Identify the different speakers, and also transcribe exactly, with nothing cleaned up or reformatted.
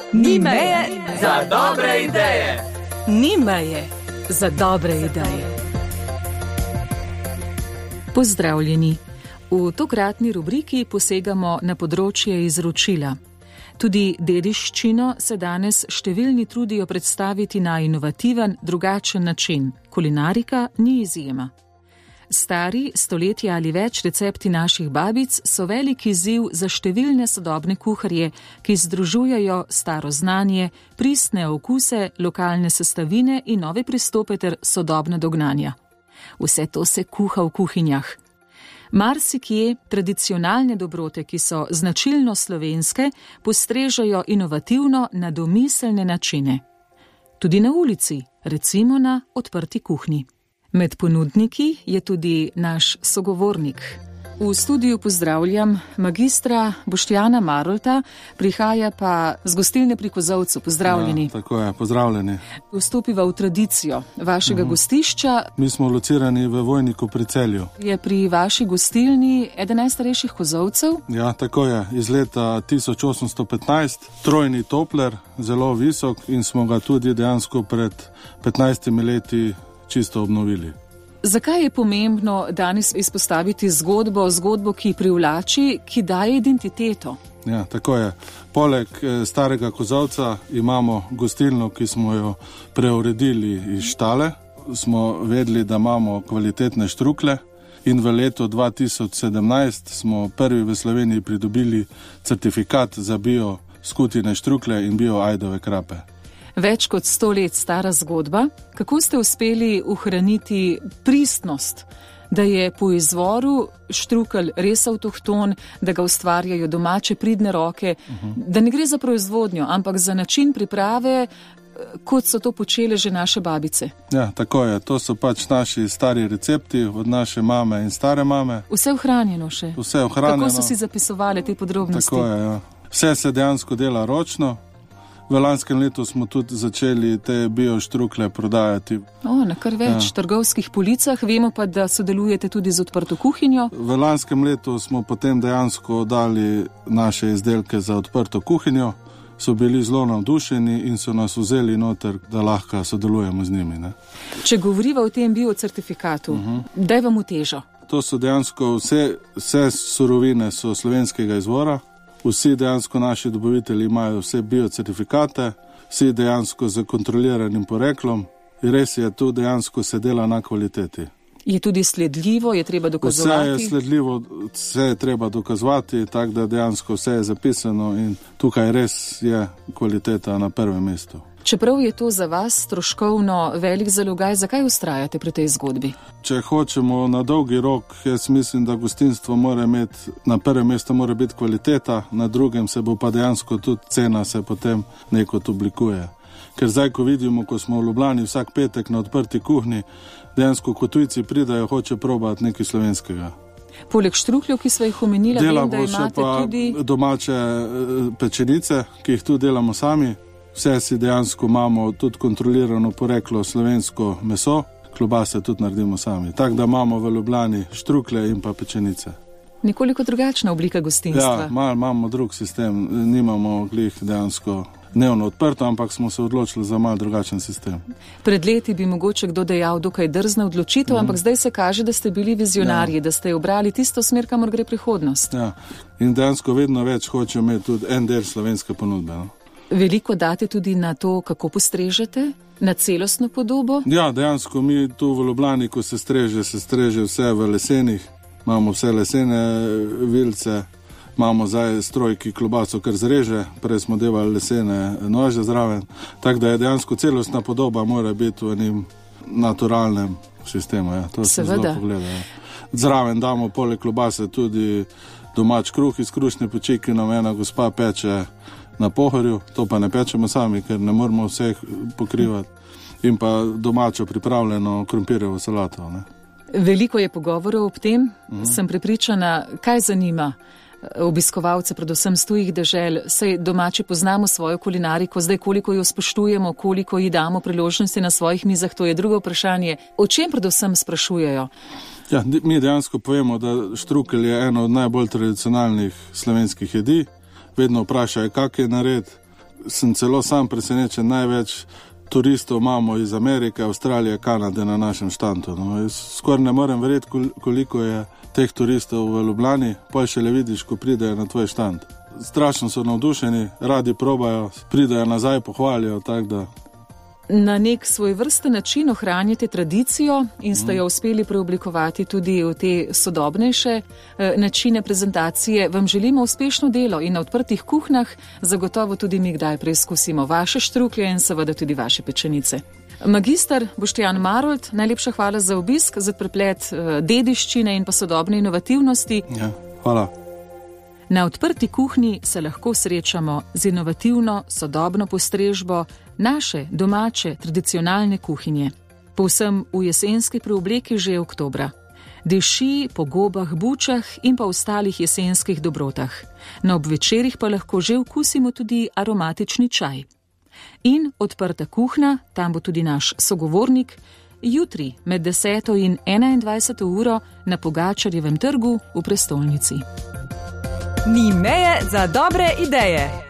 Speaker 1: Ni meje
Speaker 2: za dobre ideje.
Speaker 1: Ni meje za dobre ideje. Pozdravljeni. V tokratni rubriki posegamo na področje izročila. Tudi dediščino se danes številni trudijo predstaviti na inovativen, drugačen način. Kulinarika ni izjema. Stari, stoletja ali več recepti naših babic so velik izziv za številne sodobne kuharje, ki združujejo staro znanje, pristne okuse, lokalne sestavine in nove pristope ter sodobna dognanja. Vse to se kuha v kuhinjah. Marsikje tradicionalne dobrote, ki so značilno slovenske, postrežejo inovativno na domiselne načine. Tudi na ulici, recimo na odprti kuhinji. Med ponudniki je tudi naš sogovornik. V studiu pozdravljam magistra Boštjana Marolta, prihaja pa z gostilne pri Kozolcu. Pozdravljeni.
Speaker 3: Ja, tako je, pozdravljeni.
Speaker 1: Vstopiva v tradicijo vašega uh-huh. gostišča.
Speaker 3: Mi smo locirani v Vojniku pri Celju.
Speaker 1: Je pri vaši gostilni eden najstarejših kozolcev?
Speaker 3: Ja, tako je, iz leta tisoč osemsto petnajst, trojni topler, zelo visok in smo ga tudi dejansko pred petnajstimi leti čisto obnovili.
Speaker 1: Zakaj je pomembno danes izpostaviti zgodbo, zgodbo, ki privlači, ki daje identiteto?
Speaker 3: Ja, tako je. Poleg starega Kozolca imamo gostilno, ki smo jo preuredili iz štale. Smo vedeli, da imamo kvalitetne štrukle in v letu dva tisoč sedemnajst smo prvi v Sloveniji pridobili certifikat za bio skutine štrukle in bio ajdove krape.
Speaker 1: Več kot sto let stara zgodba. Kako ste uspeli ohraniti pristnost, da je po izvoru štrukelj res avtohton, da ga ustvarjajo domače pridne roke, uh-huh. da ne gre za proizvodnjo, ampak za način priprave, kot so to počele že naše babice?
Speaker 3: Ja, tako je. To so pač naši stari recepti od naše mame in stare mame.
Speaker 1: Vse ohranjeno še?
Speaker 3: Vse ohranjeno.
Speaker 1: Kako so si zapisovali te podrobnosti?
Speaker 3: Tako je, ja. Vse se dejansko dela ročno. V lanskem letu smo tudi začeli te bio štrukle prodajati.
Speaker 1: O, na kar več ja. trgovskih policah. Vemo pa, da sodelujete tudi z odprto kuhinjo.
Speaker 3: V lanskem letu smo potem dejansko dali naše izdelke za odprto kuhinjo. So bili zelo navdušeni in so nas vzeli noter, da lahko sodelujemo z njimi. Ne?
Speaker 1: Če govoriva o tem biocertifikatu, uh-huh. daj vam v težo.
Speaker 3: To so dejansko vse, vse surovine so slovenskega izvora. Vsi dejansko naši dobavitelji imajo vse biocertifikate, vsi dejansko z kontroliranim poreklom in res je, tu dejansko se dela na kvaliteti.
Speaker 1: Je tudi sledljivo, je treba dokazovati?
Speaker 3: Vse je sledljivo, vse je treba dokazovati, tako da dejansko vse je zapisano in tukaj res je kvaliteta na prvem mestu.
Speaker 1: Čeprav je to za vas stroškovno velik zalogaj, zakaj vztrajate pri tej zgodbi?
Speaker 3: Če hočemo na dolgi rok, jaz mislim, da gostinstvo mora imeti, na prvem mestu mora biti kvaliteta, na drugem se bo pa dejansko tudi cena se potem nekot oblikuje. Ker zdaj, ko vidimo, ko smo v Ljubljani vsak petek na odprti kuhinji, dejansko ko tujci pridajo, hoče probati nekaj slovenskega.
Speaker 1: Poleg štrukljev, ki sva jih omenila, vem, da imate tudi...
Speaker 3: Delamo še pa domače pečenice, ki jih tu delamo sami. Vse si dejansko imamo tudi kontrolirano poreklo slovensko meso, klobase tudi naredimo sami. Tako da imamo v Ljubljani štrukle in pa pečenice.
Speaker 1: Nekoliko drugačna oblika gostinstva.
Speaker 3: Ja, malo imamo drug sistem, nimamo glih dejansko dnevno odprto, ampak smo se odločili za malo drugačen sistem.
Speaker 1: Pred leti bi mogoče kdo dejal dokaj drzna odločitev, mm. ampak zdaj se kaže, da ste bili vizionarji, ja. da ste obrali tisto smer, kamor gre prihodnost.
Speaker 3: Ja, in dejansko vedno več hoče imeti tudi en del slovenske ponudbe. No?
Speaker 1: Veliko date tudi na to, kako postrežete, na celostno podobo?
Speaker 3: Ja, dejansko mi tu v Ljubljani, ko se streže, se streže vse v lesenih. Imamo vse lesene vilce, imamo zdaj stroj, ki klobaso kar zreže, prej smo devali lesene nože zraven. Tako da je dejansko celostna podoba mora biti v enem naturalnem sistemu. Ja. To se zelo pogleda. Ja. Zraven damo poleg klobase tudi domač kruh iz krušne peči, ki nam ena gospa peče na pohorju, to pa ne pečemo sami, ker ne moramo vseh pokrivati. In pa domačo pripravljeno krompirjevo salato. Ne.
Speaker 1: Veliko je pogovorov ob tem, uh-huh. sem prepričana, kaj zanima obiskovalce, predvsem z tujih dežel. Saj domači poznamo svojo kulinariko, zdaj koliko jo spoštujemo, koliko ji damo priložnosti na svojih mizah, to je drugo vprašanje. O čem predvsem sprašujejo?
Speaker 3: Ja, mi dejansko povemo, da štrukelj je eno od najbolj tradicionalnih slovenskih jedi. Vedno vprašajo, kak je nared, sem celo sam presenečen, največ turistov imamo iz Amerike, Avstralije, Kanade na našem štandu. No, skoraj ne morem verjeti, koliko je teh turistov v Ljubljani, pa šele vidiš, ko pridejo na tvoj štand. Strašno so navdušeni, radi probajo, pridejo nazaj, pohvalijo, tako da.
Speaker 1: Na nek svoj vrsten način ohranjate tradicijo in ste jo uspeli preoblikovati tudi v te sodobnejše eh, načine prezentacije. Vam želimo uspešno delo in na odprtih kuhnah zagotovo tudi mi kdaj preizkusimo vaše štruklje in seveda tudi vaše pečenice. Magister Boštjan Marolt, najlepša hvala za obisk, za preplet eh, dediščine in pa sodobne inovativnosti.
Speaker 3: Ja, hvala.
Speaker 1: Na odprti kuhni se lahko srečamo z inovativno, sodobno postrežbo naše domače tradicionalne kuhinje. Povsem v jesenski preobleki že oktobra. Diši po gobah, bučah in pa ostalih jesenskih dobrotah. Na obvečerih pa lahko že okusimo tudi aromatični čaj. In odprta kuhna, tam bo tudi naš sogovornik, jutri med deseto in enaindvajseto uro na Pogačarjevem trgu v prestolnici.
Speaker 4: Ni meje za dobre ideje.